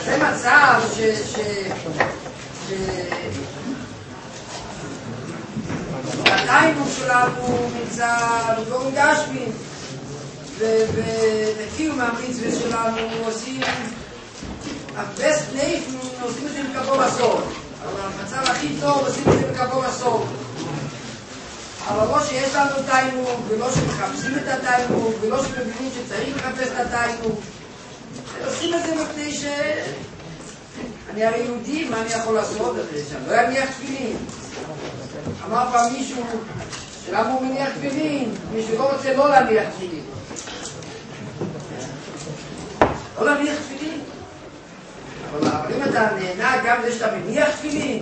זה מצב התיינוק שלנו נמצא בגורם גשמי, וקיום המצווה שלנו עושים הבסט נייף, עושים את זה בקבור הסוף, אבל המצב הכי טוב עושים את זה בקבור הסוף. אבל לא שיש לנו תיינוק, ולא שמחפשים את התיינוק, ולא שמבינים שצריך לחפש את התיינוק, עושים את זה מפני ש... אני הרי יהודי, מה אני יכול לעשות? שאני לא אניח תפילין. אמר פעם מישהו, שלמה הוא מניח תפילין? מישהו לא רוצה לא להניח תפילין. לא להניח תפילין. אבל אם אתה נהנה גם זה שאתה מניח תפילין,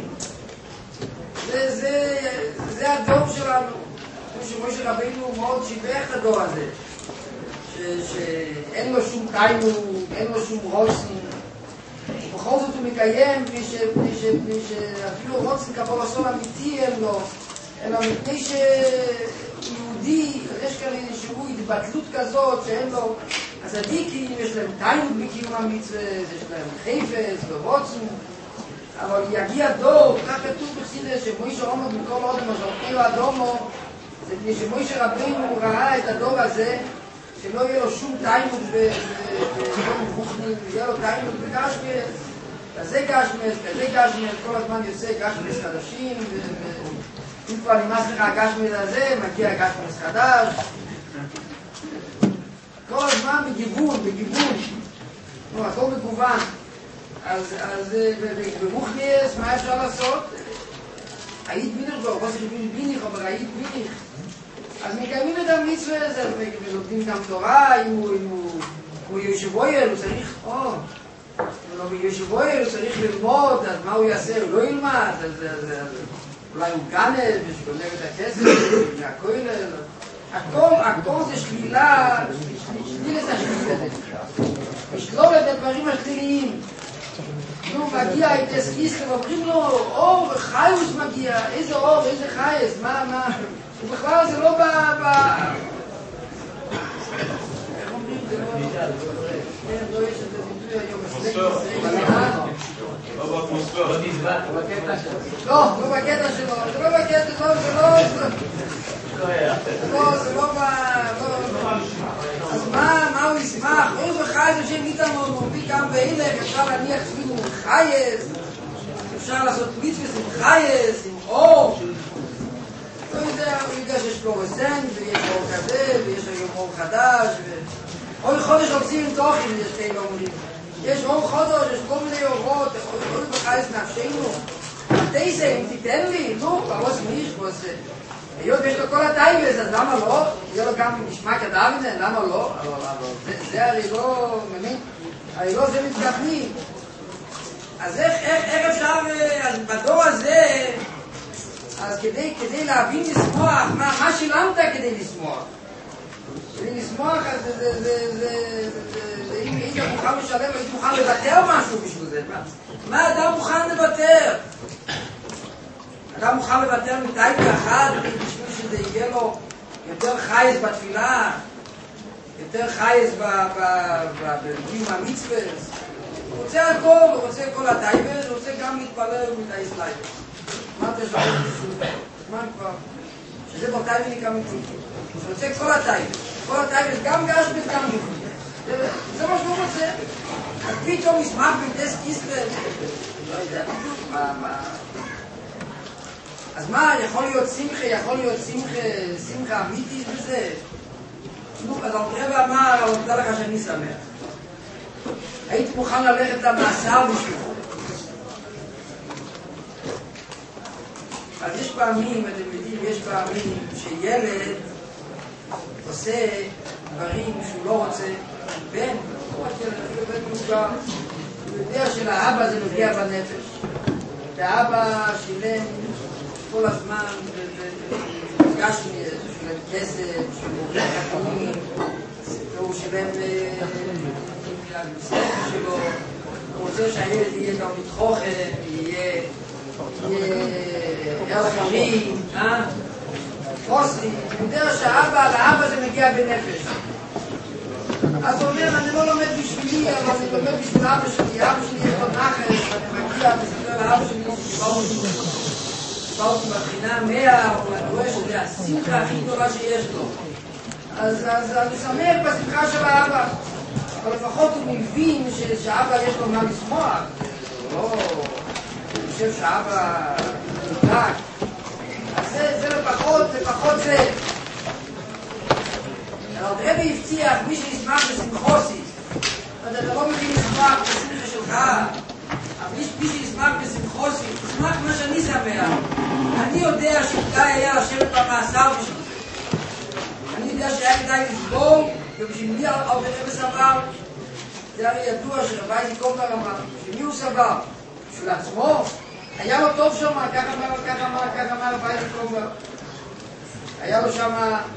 זה הדור שלנו. משה רבינו מאוד שיבח את הדור הזה. שאין לו שום תיינוק, אין לו שום רוצן. בכל זאת הוא מקיים בלי שאפילו רוצן כבור הסוף אמיתי אין לו. אלא מפני שיהודי, יש כאלה שהוא התבטלות כזאת שאין לו, אז הדיקים יש להם תיינוק בקיום המצווה, יש להם חפץ ורוצן, אבל יגיע דור, כך כתוב בחסידות שמוישה אומר בכל אודם הזורקים לאדומו, זה מפני שמוישה רבינו ראה את הדור הזה שלא יהיה לו שום תיינוק ולא מבוכנים, יהיה לו תיינוק בגשמיות, כזה גשמיות, כל הזמן יוצא גשמיות חדשים, אם כבר נמאס לך הגשמיות הזה, מגיע הגשמיות חדש. כל הזמן בגיוון, הכל מגוון. אז ברוחניאס, מה אפשר לעשות? היית ביניך בו, לא צריך ביניך, אבל היית ביניך. אז מקיימים את המצווה הזה, ולומדים גם תורה, אם הוא יושבויל, הוא צריך, אם הוא יושבויל, הוא צריך ללמוד, אז מה הוא יעשה? הוא לא ילמד, אז אולי הוא גנב, ושגונב את הכסף, והכולל. הכל זה שלילה, שלילת השלילה. לשלול את הדברים השליליים. נו, מגיע את הסקיסטר, ואומרים לו, אור וחיוס מגיע, איזה אור, איזה חייס, מה? ובכלל זה לא איך אומרים, זה לא יש את הביטוי היום, לא בקטע שלו. לא בקטע שלו, זה לא אז מה הוא ישמח? אור וחייס השם איתנו, מוביל גם בהילך, אפשר להניח תפילו חייס, אפשר לעשות מצווה עם חייס, עם אור. לא יודע, הוא יודע שיש פלורסנט, ויש אור כזה, ויש היום אור חדש, אור חודש עושים עם תוכן, יש כאלה אומרים. יש אור חודש, יש כל מיני אורות, אור בחייס נפשנו. מתי זה, אם תיתן לי, פרוס מיש, היות ויש לו כל הטייבס, אז למה לא? יהיה לו גם נשמע כדאבנה, למה לא? זה הרי לא, הרי לא זה מתכוונים. אז איך אפשר, אז בדור הזה, אז כדי להבין לשמוח, מה שילמת כדי לשמוח? כדי לשמוח, אז אם היית מוכן לשלם, היית מוכן לוותר משהו בשביל זה. מה אדם מוכן לוותר? אדם מוכן לוותר מטייבה אחד בשביל שזה יהיה לו יותר חייס בתפילה, יותר חייס בקיום המצווה. הוא רוצה הכל, הוא רוצה כל הטייבה, הוא רוצה גם להתפלל ומתאיס לייבה. מה אתה שואל את זה? זמן כבר. שזה בטייבה נקרא מצווה. הוא רוצה כל הטייבה. כל הטייבה גם גשמית, גם גשמית. זה מה שהוא רוצה. אז פתאום ישמח בנטס קיסטר. לא יודע, מה... אז מה, יכול להיות שמחה אמיתית בזה? נו, אז הרב אמר, אבל תדע לך שאני שמח. הייתי מוכן ללכת למאסר בשבילו. אז יש פעמים, אתם יודעים, יש פעמים שילד עושה דברים שהוא לא רוצה, בן, בן מוגר, הוא יודע שלאבא זה נוגע בנפש. והאבא שילם כל הזמן גשמי, שילם כסף, שילם חתומים, והוא שילם לספר שלו, הוא רוצה שהילד יהיה גם מתחוכם, יהיה הרחמי, חוסי, הוא יודע לאבא זה מגיע בנפש. אז הוא אומר, אני לא לומד בשבילי, אבל אני לומד בשביל אבא שלי, אבא שלי אבא, מספר לאבא שלי שקיבלתי בבחינה 100, או אני רואה שזה השמחה הכי גדולה שיש לו. אז אני שמח בשמחה של האבא. אבל לפחות הוא מבין שאבא יש לו מה לשמוח. לא, אני חושב שאבא נדלק. אז זה לפחות זה. אבל רבי הבטיח, מי שישמח בשמחוסי, אתה לא מבין לשמח בשמחה שלך, אבל מי שישמח בשמחוסי, תשמח מה שאני שמח. אני יודע שכדאי היה לשבת במאסר בשביל זה. אני יודע שהיה כדאי לסבור, ובשביל מי רבי סבר? זה הרי ידוע שרבי קומבר אמר, בשביל מי הוא סבר? בשביל עצמו? היה לו טוב שם, ככה אמר רבי קומבר. היה לו שם,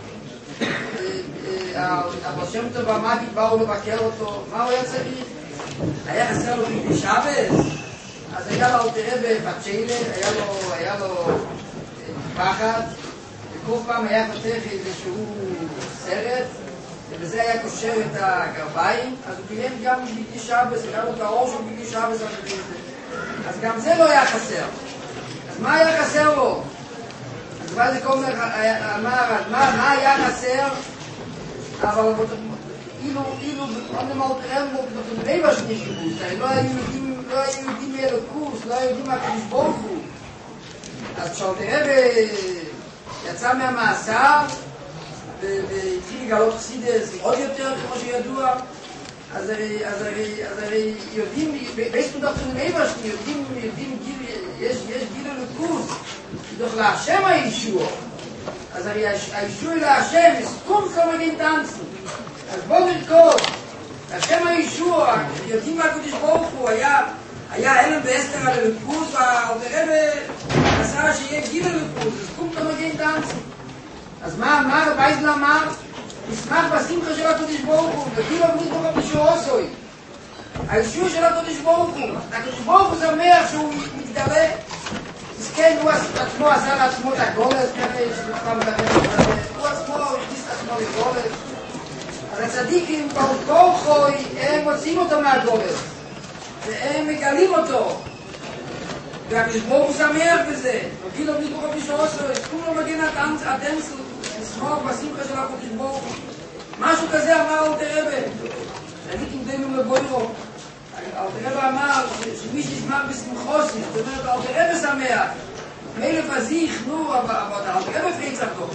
אבל שם טוב המגיד באו לבקר אותו, מה הוא היה צריך? היה חסר לו בגדי שבס, אז היה לו תראה בצ'יילה, היה לו פחד, וכל פעם היה פותח איזשהו סרט, ובזה היה קושר את הגרביים, אז הוא קיים גם בגדי שבס, היה לו את האור של בגדי שבס, אז גם זה לא היה חסר. אז מה היה חסר לו? אז רבי קומבר אמר, מה היה חסר? אבל אילו הם בטבע שני שיבוש, לא היו יודעים מאלוקוס, לא היו יודעים מהקדוש ברוך הוא. אז כשאלתרעב יצא מהמאסר והתחיל לגלות חסידס עוד יותר כמו שידוע, אז הרי יודעים, באיזשהו דווקא בטבע שני יודעים יש גיל אלוקוס, doch la Hashem הישוע. אז הרי הישוע להשם, סכום כמגין טנצו. אז בואו נרקוד. השם הישוע, יודעים מה הקדוש ברוך הוא, היה הלם ואסתר על אלוקוס, והאלתרעב עשה שיהיה גיל אלוקוס, סכום כמגין טנצו. אז מה אמר רבי אמר? נשמח בשמחה של הקדוש ברוך הוא, וכאילו אמרו ברוך בשורוסוי. הישוע של הקדוש ברוך הוא. הקדוש ברוך הוא שמח שהוא מתגלה. כן, הוא עצמו עשה לעצמו את הגולת, הוא עצמו הכניס את עצמו לגולת. אז הצדיקים באותו הם מוצאים אותו מהגולת, והם מגלים אותו. והקדוש ברוך הוא שמח בזה. וכאילו ברוך הוא בשורוסו, כולו מגן הטנסל, לשמוח בשמחה של הקדוש ברוך הוא. משהו כזה אמר אלתרעב. צדיקים דיינו לבוירו. אלתרעב אמר שמי שישמח בשמחוסי, זאת אומרת, אלתרעב שמח. מלך הזיך, נו, אבל אלתרעב פריץ אותו.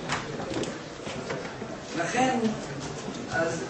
לכן, אז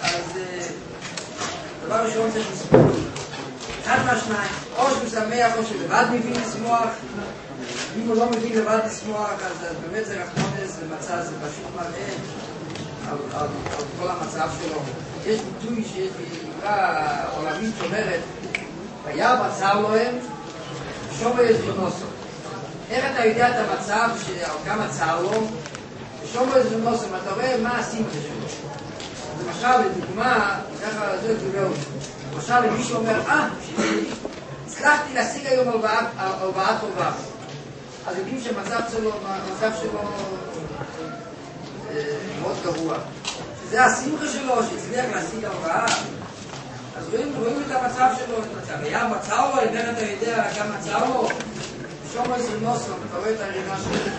דבר ראשון צריך לספור. אחד מהשניים, או שהוא שמח, או שהוא לבד מבין לשמוח. אם הוא לא מבין לבד לשמוח, אז באמת זה רחמונס, זה פשוט מראה על כל המצב שלו. יש ביטוי שיש באמרה עולמית שאומרת, היה בצר להם, שובר יזרונוסו. איך אתה יודע את המצב שכמה צר לו? שובר יזרונוסו, אתה רואה מה השמחה שלו. למשל, לדוגמה, ככה זה גדול. למשל, מישהו אומר, הצלחתי להשיג היום הלוואה טובה. אז יודעים שהמצב שלו מאוד גרוע. זה השמחה שלו שהצליח להשיג הלוואה. אז רואים את המצב שלו, היה מצא לו, איך אתה יודע כמה מצא לו? שומר זרנוסו, אתה רואה את הרימה שלו.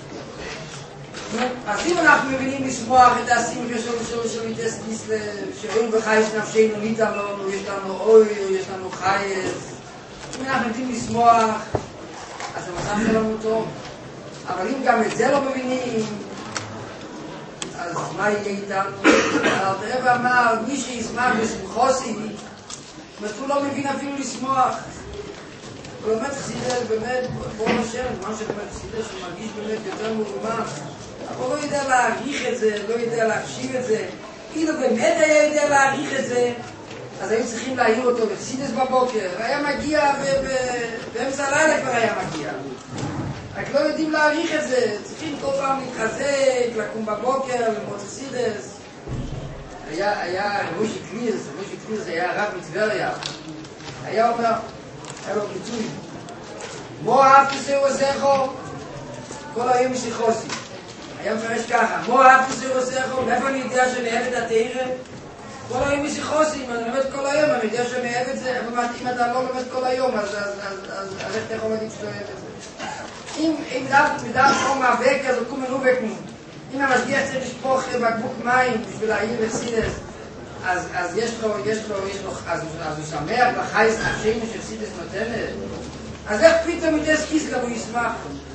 אז אם אנחנו מבינים לשמוח את השמחה שלו מתעסק ניסלב, שאין בחייס נפשנו ניתן לנו, יש לנו אוי, יש לנו חייס. אם אנחנו יודעים לשמוח, אז המצב שלנו טוב. אבל אם גם את זה לא מבינים, אז מה יהיה איתנו? אלתרעב אמר, מי שישמח בשמחוסי, הוא לא מבין אפילו לשמוח. הוא לומד חסידות, באמת, בוא נשאר, מה שלומד חסידות, שהוא מרגיש באמת יותר מרומם. אבל הוא לא יודע להעריך את זה, לא יודע להקשיב את זה. אילו באמת היה יודע להעריך את זה, אז היו צריכים להעיר אותו לחסידות בבוקר. היה מגיע, באמצע הלילה כבר היה מגיע. רק לא יודעים להעריך את זה, צריכים כל פעם להתחזק, לקום בבוקר, ללמוד חסידות. היה רושי קלירס היה רב מטבריה. היה אומר, היה לו ביטוי, מו אהבתי זהו עוזךו, כל היום משיחוסי. היה מפרש ככה, מו אהבתי זהו עוזךו, מאיפה אני יודע שאני אוהב את התאירה? כל היום משיחוסי, אם אני לומד כל היום, אני אני יודע שאני אוהב את זה, אבל אם אתה לא לומד כל היום, אז איך אתה יכול להגיד שאתה אוהב את זה? אם דעת חום מאבק, אז הוא קומן ובקנו. אם המשגיח צריך לשפוך בקבוק מים בשביל להעיר לסידס, אז יש לו, אז הוא שמח לחייס נפשנו שסידס נותנת. אז איך פתאום ידס קיסלר הוא ישמח?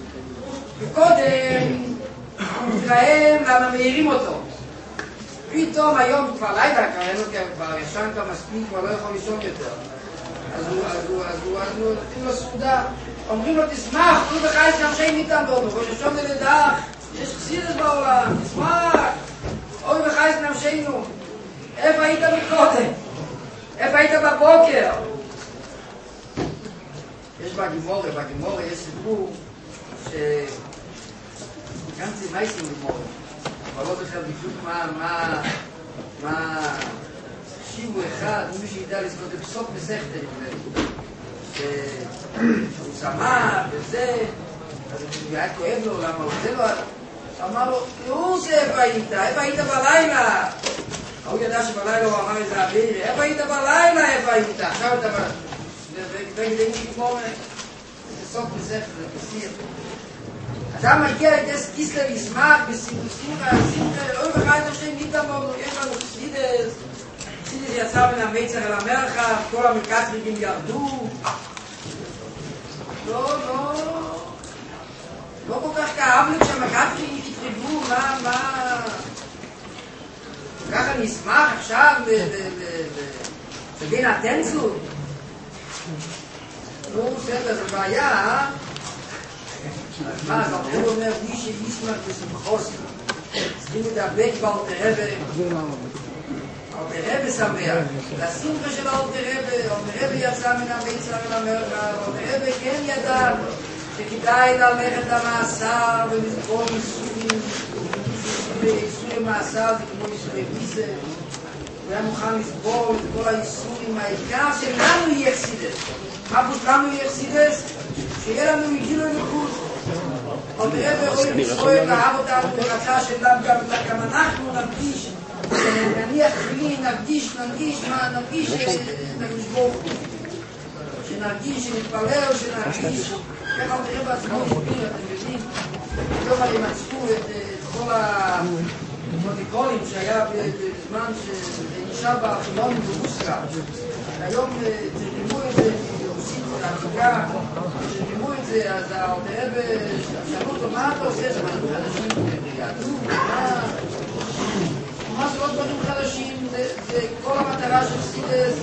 וקודם הוא מתרעם למה מהירים אותו. פתאום היום כבר לילה, כבר ישן כבר מספיק, כבר לא יכול לישון יותר. אז הוא נותנים לו סעודה. אומרים לו תשמח, תנו בחייס נפשנו איתם בו, וששון לדח, יש חסידס בעולם, תשמח, אוי בחייס נפשנו. איפה היית מקודם? איפה היית בבוקר? יש בגימורה יש סיפור גם צימייסים בגימורה, אבל לא זוכר בדיוק מה שיבו אחד, מי שידע לזכות בסוף מסכת, שהוא שמח וזה, אז הוא היה כואב לו, למה הוא זה לו, אמר לו, תראו איפה היית בלילה? הוא ידע שבלילה הוא אמר איזה אוויר, איפה היית בלילה, איפה היית? עכשיו אתה וכדי לגמור בסוף מסכת, זה בסיר. אדם מגיע לדס קיסלר ישמח, בשמחה, אוי בחיים נפשי ניתמון, יש לנו חסידס, חסידס יצא מן המיצר אל המרחב, כל המקטריגים ירדו. לא כל כך כאב לי כשהמקטריגים יתרגלו, מה... ככה נשמח עכשיו שבין הטנצות. נו, בסדר, זה בעיה, אז מה, אז הוא אומר, מי שישמח בשמחוס, צריכים לדבק באלתר רבי שמח, לשמחה של האלתר רבי יצא מן המיצר אל המרחב, אלתר רבי כן ידע שכדאי ללכת למאסר ולזכור איסורי מאסר, זה כמו איסורי ויזה, הוא היה מוכן לסבור את כל האיסורים, העיקר שלנו יהיה חסידס. מה לנו יהיה חסידס? שיהיה לנו מגילו אלוקות. אבל מעבר אוהב ישראל לאהב אותנו ורצה שלנו גם אנחנו נרגיש, נניח תפילין, נרגיש שנרגיש, שנתפלל, שנרגיש. ככה הוא תראה בעצמו הסביר, אתם יודעים, היום הם מצאו את כל הפרוטוקולים שהיה בזמן שנשאר בארכיונים ברוסיה. היום תרגמו את זה ברוסית, להפסקה, תרגמו את זה, אז האלתר שאלו אותו, מה אתה עושה? זה דברים חדשים, מה זה עוד דברים חדשים? זה כל המטרה של חסידס,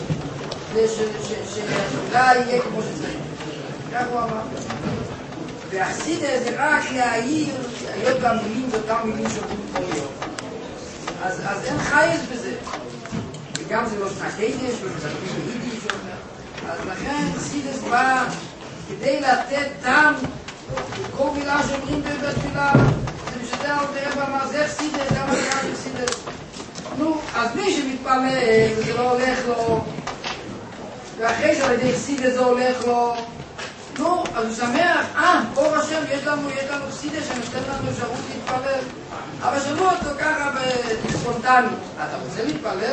שהתורה יהיה כמו שצריך. כך הוא אמר. והחסידס זה רק להעיר, היות במילים ואותם מילים שאומרים כל יום. אז אין חייס בזה. וגם זה לא שנה קדש, ומזרקים ביידיש, אז לכן חסידס בא כדי לתת טעם לכל מילה שאומרים בתפילה. זה משתה אלתר רבי אמר, זה חסידס, זה המטרה של חסידס. נו, אז מי שמתפלל וזה לא הולך לו, ואחרי זה על ידי חסידס זה הולך לו, נו, אז הוא שמח, ברוך השם, יש לנו חסידס שנותן לנו אפשרות להתפלל. אבל שמעו אותו ככה בספונטני. אתה רוצה להתפלל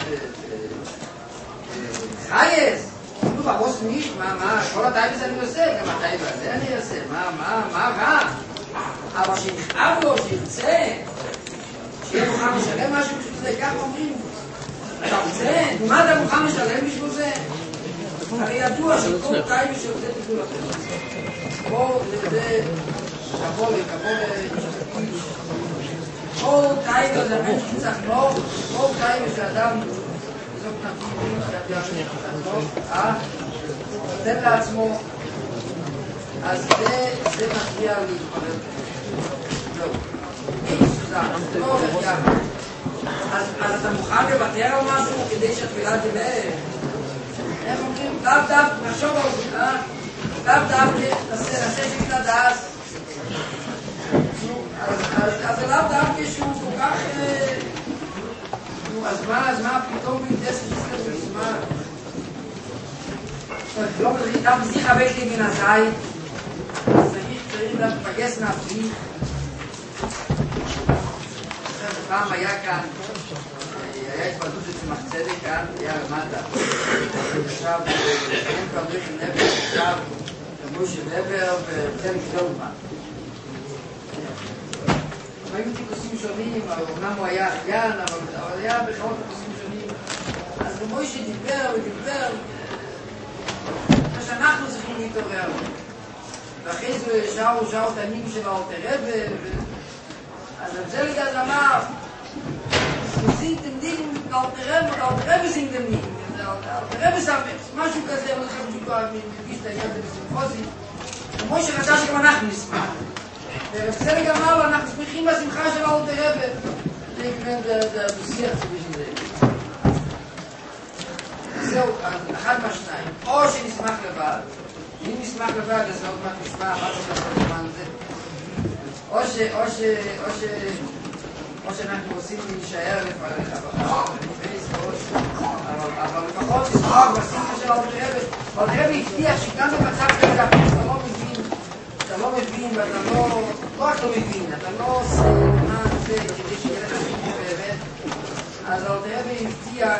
בחייס? נו, בראש מיש, מה, כל הטייבס אני עושה, גם הטייבס הזה אני אעשה, מה רע? אבל שיכאב לו, שירצה, שיהיה מוכן לשלם משהו בשביל זה, כך אומרים. אתה רוצה? מה אתה מוכן לשלם בשביל זה? הרי ידוע שכל טייבס שעושה תיקול אחר. פה זה כבוד, כל טייבס זה בן שצריך לא, כל טייבס שאדם זאת נתיבים, נותן לעצמו, אז זה מפריע להתפלל. זהו. זה לא הולך יחד. אז אתה מוכן לוותר על משהו כדי שהתפילה תלך? איך אומרים? לאו נחשוב על זה, לאו נעשה שביל הדס. אז זה לאו דווקא שהוא כל כך... אז מה פתאום בידס שצריך בזמן? לא מזרידה מזיך הבית לי מן הזית, אז צריך להפגס מהפריד. פעם היה כאן, היה התפלדות של צמח צדק כאן, היה למטה. עכשיו, אין תמריך נבר, עכשיו, משה נבר וצל גדולמן. היו טיפוסים שונים, אומנם הוא היה אחיין, אבל היה בכלל טיפוסים שונים. אז משה דיבר ודיבר, שאנחנו צריכים להתעורר. ואחרי זה שרו את הנים של האלטר רבי, אז זלגז אמר, sind dem Ding Alter Rebbe sind dem Ding. Alter Rebbe sagt משהו כזה, אבל עכשיו שיקוע מביש את העניין הזה בסימפוזי. כמו שרצה שגם אנחנו נשמח. ורצה גם אמר, אנחנו שמחים בשמחה של אלתר רבי. זה יקבל דו-שיח בשביל זה. זהו, אחד מהשניים. או שנשמח לבד. אם נשמח לבד, אז עוד מעט נשמע מה לעשות בזמן הזה. או שאנחנו עושים להישאר לפעמים, אבל לפחות נשמח בשמחה של אלתר רבי. אלתר רבי הבטיח שגם במצב כזה, אתה לא מבין ואתה לא רק לא מבין, אתה לא עושה מה זה כדי שיהיה לך שמחה באמת. אז אלתר רבי הבטיח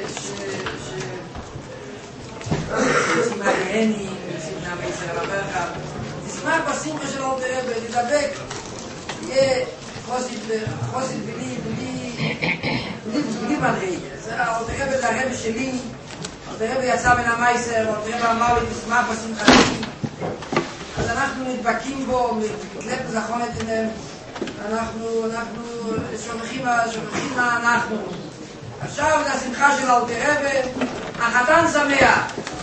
יוצאים מהגהנים, יוצאים מהמייסר על הברכה. תשמח בשמחה של אלתר רבי, תדבק, יהיה חוסית בלי מדרגה. אלתר רבי זה הרבי שלי, אלתר רבי יצא מן המייסר, אלתר רבי אמר לי תשמח בשמחה שלי. אז אנחנו נדבקים בו, מתקלט לזכון את עיניהם, אנחנו שוכחים מה אנחנו. עכשיו זה השמחה של אלתר רבי, החתן שמח.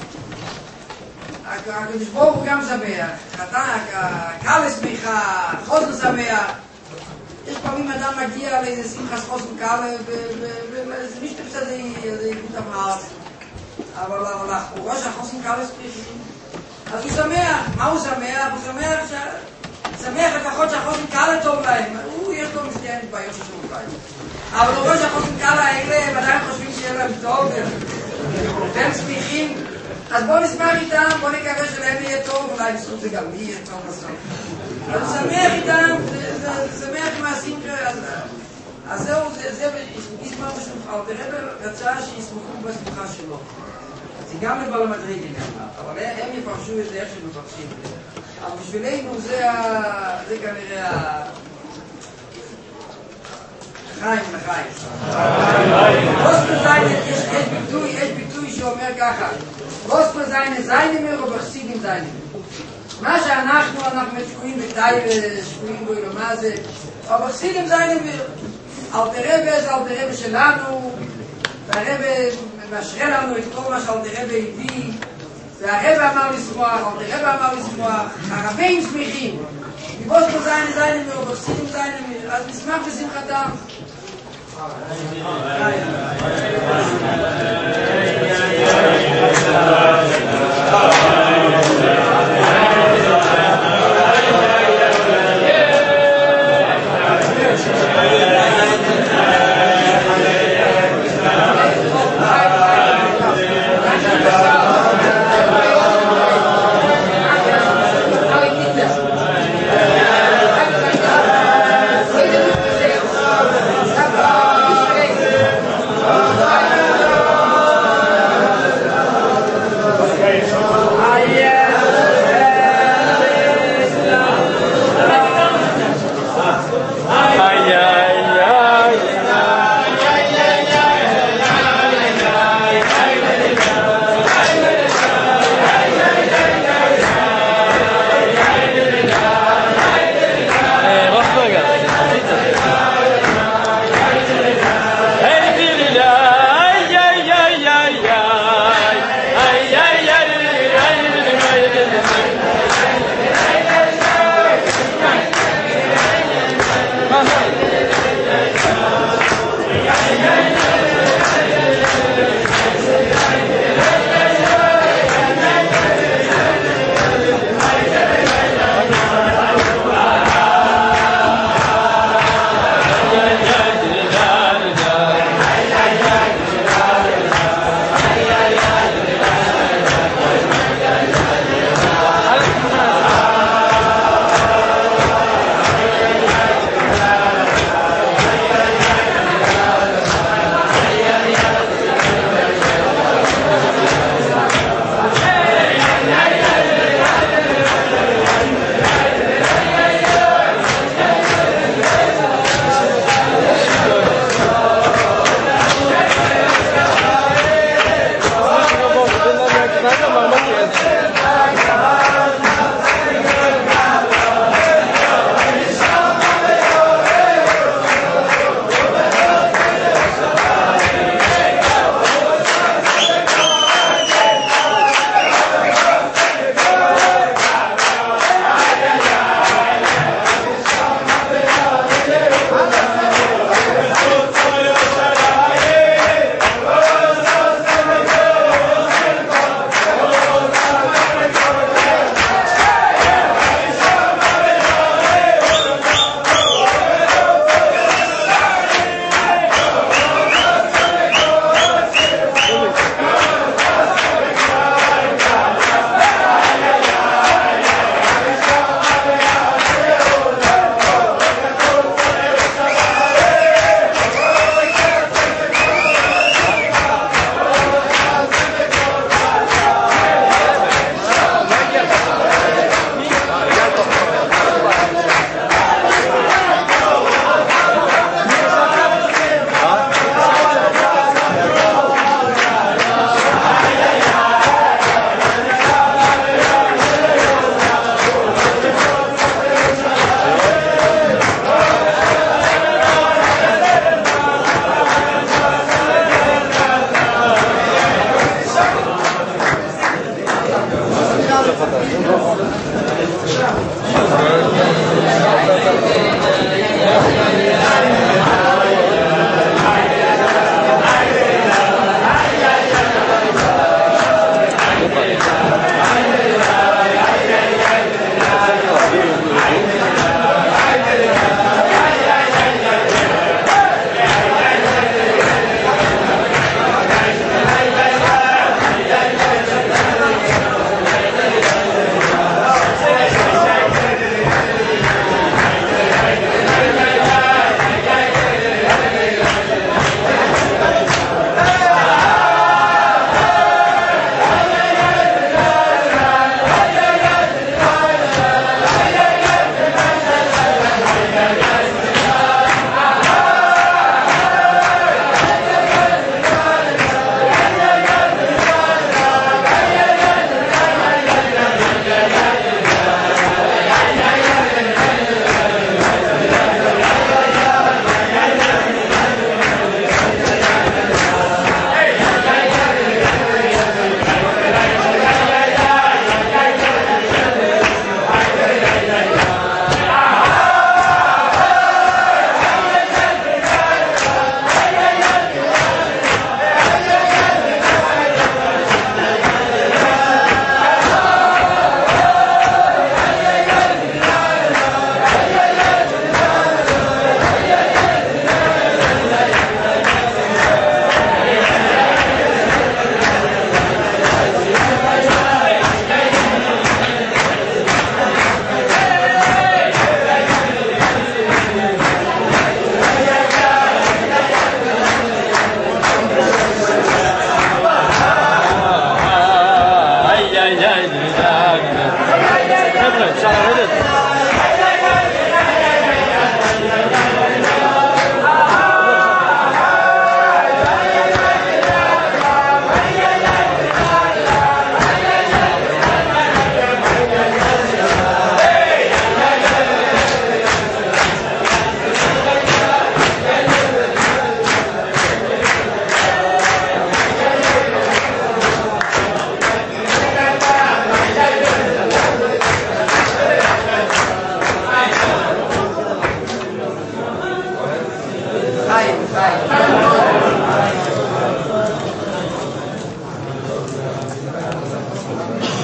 הקדוש ברוך הוא גם שמח. הקהל שמחה, חוסן שמח. יש פעמים אדם מגיע לאיזה שמחת חוסן קהל, וזה משתפס הזה יקרות המערב. אבל הוא רואה שהחוסן קהל שמח. אז הוא שמח. מה הוא שמח? הוא שמח לפחות שהחוסן קהל טוב להם. יש לו מסתיים בעיות ששום בעיות. אבל הוא רואה שהחוסן קהל האלה, הם עדיין חושבים שיהיה להם טוב, והם שמחים. אז בואו נשמח איתם, בואו נקווה שלהם יהיה טוב, אולי בסוף זה גם לי יהיה טוב בסוף. אז הוא שמח איתם, זה שמח עם השמחה. אז זהו, זה ישמח בשמחה. אלתר רבי רצה שישמחו בשמחה שלו. זה גם לבעל המדרגים, אבל הם יפרשו את זה איך שמפרשים. אבל בשבילנו זה כנראה לחיים. יש ביטוי שאומר ככה, גוספל זיינה מיר ובחסידים זיינה מיר. מה שאנחנו שקועים בטייבה, שקועים בו מה זה, אבל בחסידים זיינה מיר. אלתר רבי זה אלתר רבי שלנו, והרבי משרה לנו את כל מה שאלתר רבי הביא, והרבי אמר לשמוח, אלתר רבי אמר לשמוח, הרבים שמחים. מבוספל זיינה מיר ובחסידים זיינה מיר, אז נשמח בשמחתם.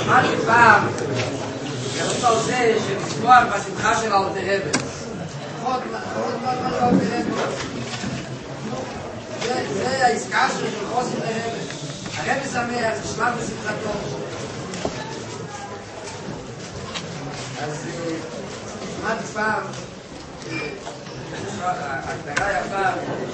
שמעתי פעם, יראים על זה שלשמוח בשמחה של האלטר רבי. עוד מה של האלטר רבי. זה העסקה של חוסן הרבי. הרבי שמח, שמח בשמחתו. אז שמעתי פעם, ההגדרה יפה,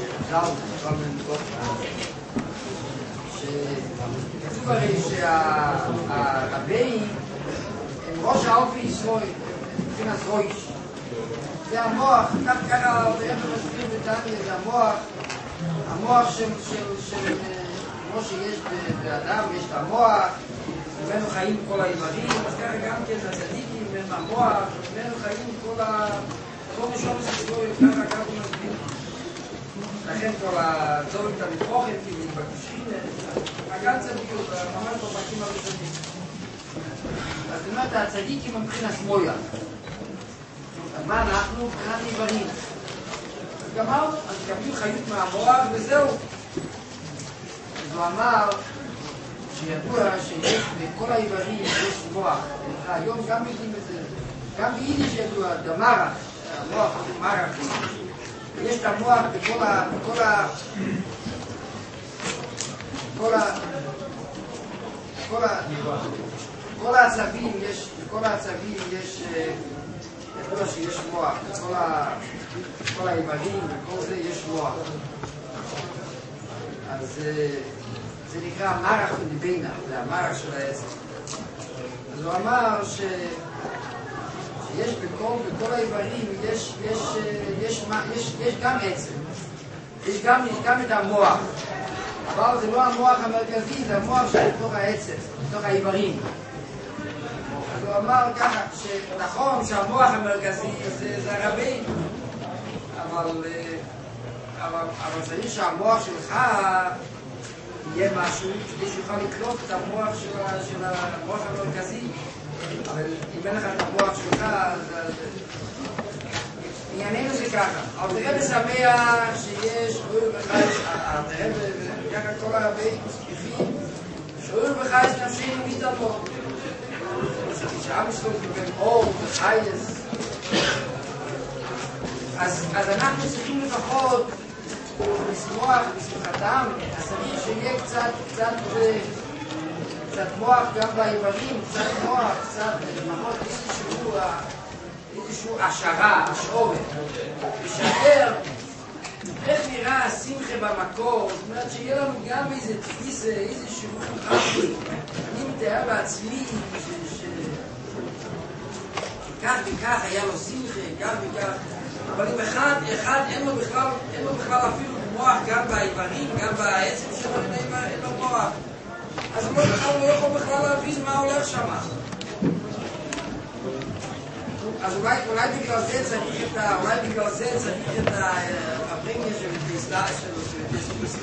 שכתוב הרי שהרבים הם ראש האופי ישראל, מבחינת רויש. זה המוח, ככה בערך מסביר בטניה, זה המוח כמו שיש באדם, יש את המוח, ממנו חיים כל האיברים, אז ככה גם כן הצדיקים הם המוח, ממנו חיים כל משום סביבוי, ככה הוא מסביר. לכן כל הדורים המתרוחת, כאילו, בקושרים, הגן צדיקות, ממש בפרקים הראשונים. אז זאת אומרת, הצדיקים הם מבחינת שמאלה. אז מה אנחנו? מבחינת איברים. אז גמרנו, אז קבלים חיות מהמוח וזהו. אז הוא אמר שידוע שיש בכל האיברים יש מוח. היום גם יודעים את זה. גם ביידיש ידוע, דמרח, המוח הוא מרח. יש את המוח כל העצבים יש, ידוע שיש מוח, כל האיברים וכל זה יש מוח. אז זה נקרא מרח וניבינה, זה המרח של העצב. אז הוא אמר שיש בכל האיברים, יש גם עצב, יש גם את המוח, אבל זה לא המוח המרכזי, זה המוח שבתוך העצב, בתוך האיברים. אז הוא אמר ככה, שנכון שהמוח המרכזי זה הרבים, אבל צריך שהמוח שלך יהיה משהו כדי שיוכל לקלוט את המוח של המוח המרכזי. אבל אם אין לך את המוח שלך, ענייננו זה ככה. האלטר רבי שמח שיש אור וחייס, האלטר רבי וככה כל הרבים מספיחים, שאור וחייס נפשנו מתעלות. כשעם ישראל קיבל אור וחייס, אז אנחנו צריכים לפחות לשמוח בשמחתם, אז צריך שיהיה קצת מוח גם באיברים, קצת מוח, קצת לפחות איזשהו השערה, השעורת. לשער איך נראה השמחה במקור, זאת אומרת שיהיה לנו גם איזה תפיסה, איזשהו חפי. אני מתאר בעצמי שכך וכך היה לו שמחה, כך וכך. אבל אם אחד אין לו בכלל אפילו מוח גם באיברים, גם בעצם שלו, אין לו מוח. אז הוא לא יכול בכלל להבין מה הולך שם. אז אולי בגלל זה צריך את הפרמיה של פסלה שלו,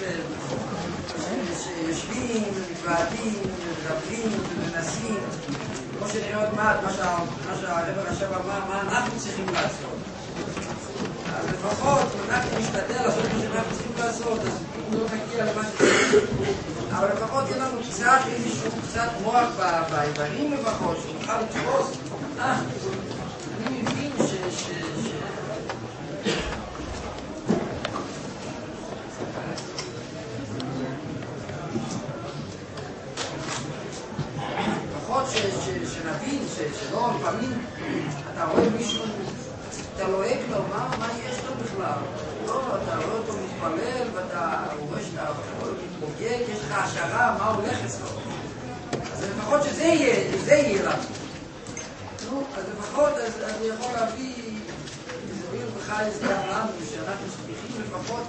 שיושבים, מתוועדים, מדברים, מנסים, כמו שנראה עוד מעט, מה שהרב עכשיו אמר, מה אנחנו צריכים לעשות. אז לפחות, אנחנו נשתדל לעשות מה שאנחנו צריכים לעשות, אז לא נגיע למה שצריך. אבל לפחות יהיה לנו קצת מוח באיברים לפחות, שנוכל לתפוס. אני מבין לפחות שנבין, שלא לפעמים אתה רואה מישהו, אתה לועק לו, מה יש לו בכלל? לא, אתה רואה אותו מתפלל, ואתה רואה שאתה מתמוגג, יש לך השערה, מה הולך אצלו. אז לפחות שזה יהיה לנו. נו, אז לפחות, אני יכול להביא איזורים בחייס גם לנו, שאנחנו שפיכים לפחות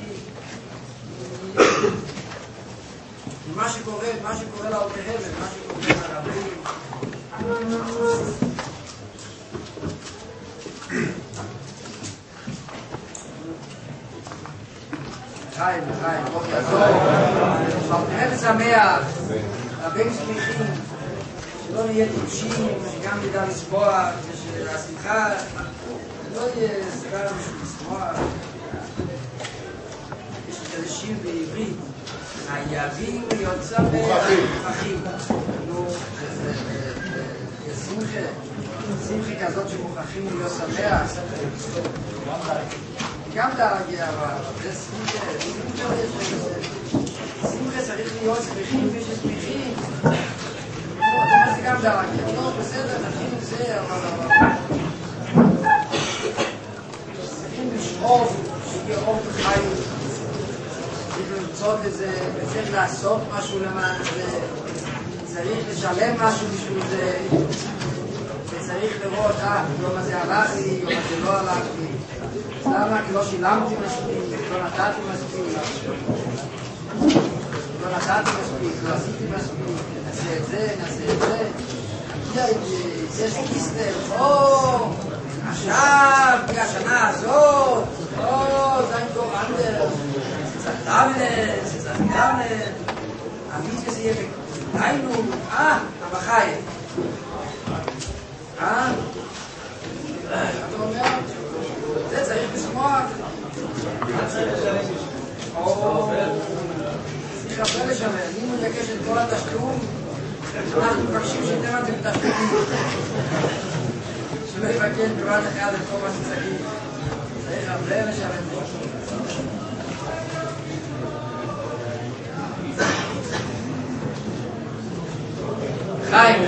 ממה שקורה לאלטר רבי, מה שקורה לרבים. חיים, בוא תעזור. אלטר רבי שמח, רבים שמחים, שלא נהיה טיפשים, שגם נדע לשמוח, ושהשמחה לא יהיה סתם בשביל לשמוח. יש את השיר בעברית, היבים יוצא מוכחים. נו, הזאת שמוכרחים להיות שמח, גם להגיע, אבל זה שמחה צריך להיות שמחים ושמחים. זה גם להגיע, לא, בסדר, נתחיל עם זה, אבל צריכים לשאוף שיהיה אור בחיים. צריך למצוא את זה, וצריך לעשות משהו למען זה, צריך לשלם משהו בשביל זה, וצריך לראות, יום הזה הלך לי, יום הזה לא הלך לי. למה? כי לא שילמתי מספיק, לא נתתי מספיק, לא עשיתי מספיק, נעשה את זה, יש קיסטר, עכשיו, השנה הזאת, זין קור אנדר, זה דמנר, המיתיה זה יהיה בקיינו, אבל חי. אתה אומר? זה צריך לשמוע. צריך הרבה לשמר. אם הוא יבקש את כל התשלום, אנחנו מבקשים שייתן את זה בתשלומים. שלא יבקש בבת אחד את כל מה שצריך. צריך הרבה לשמר. חיים.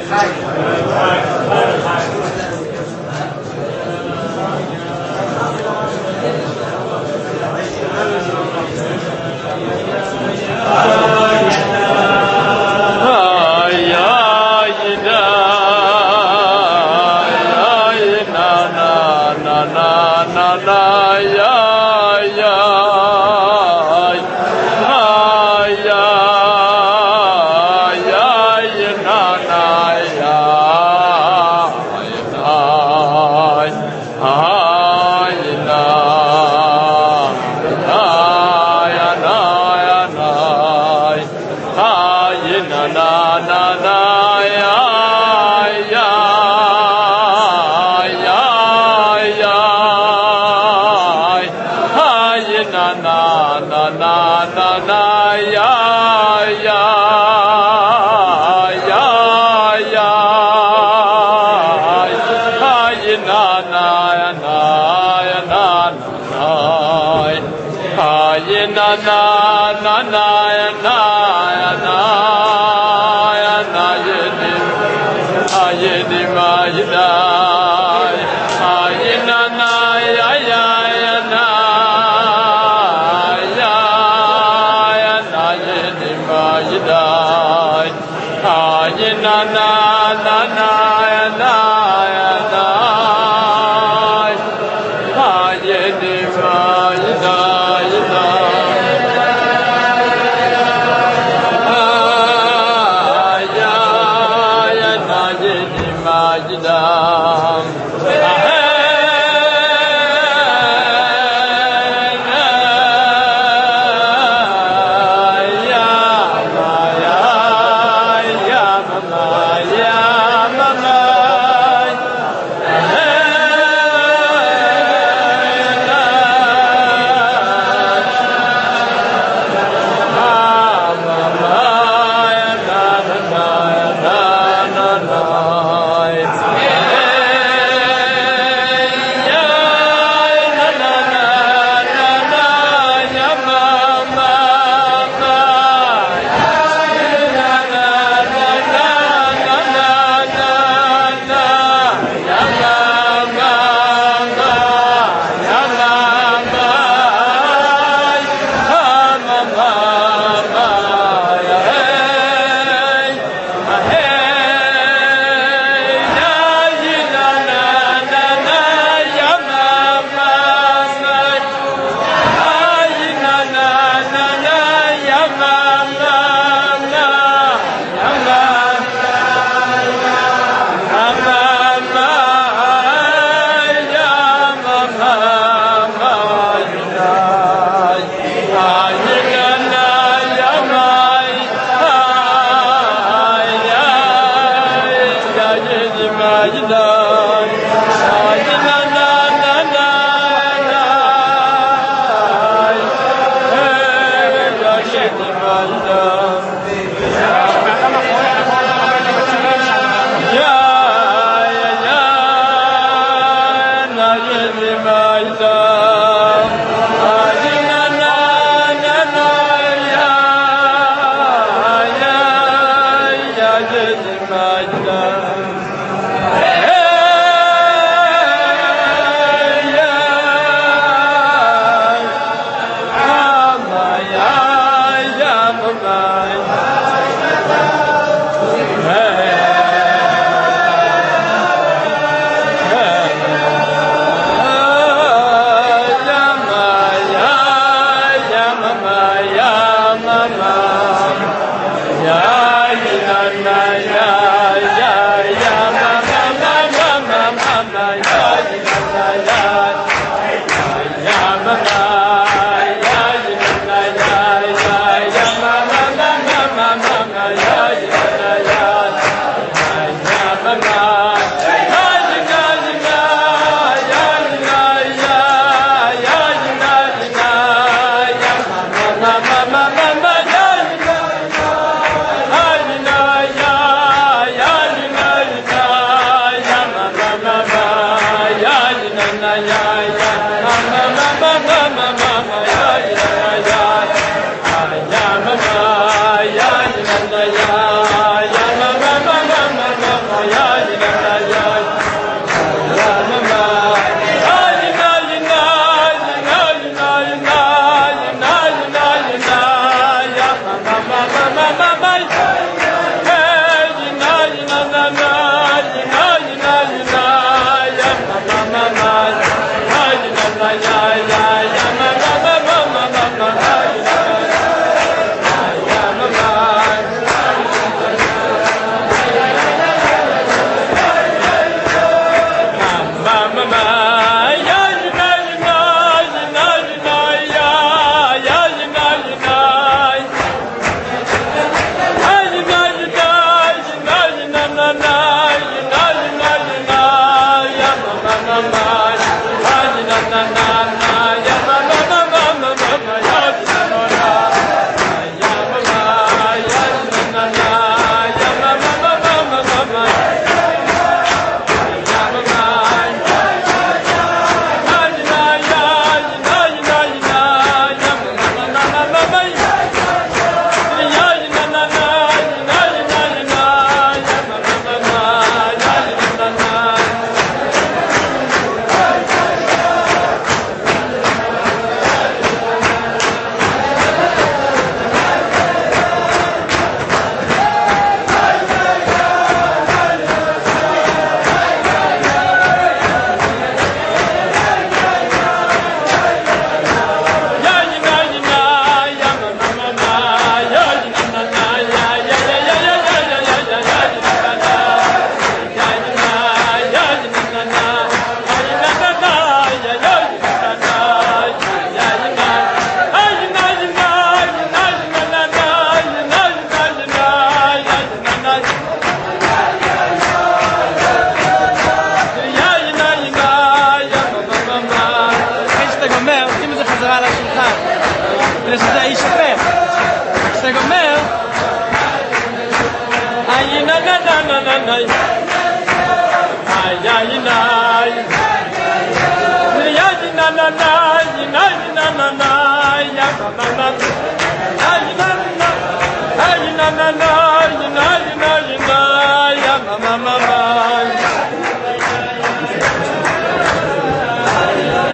Mama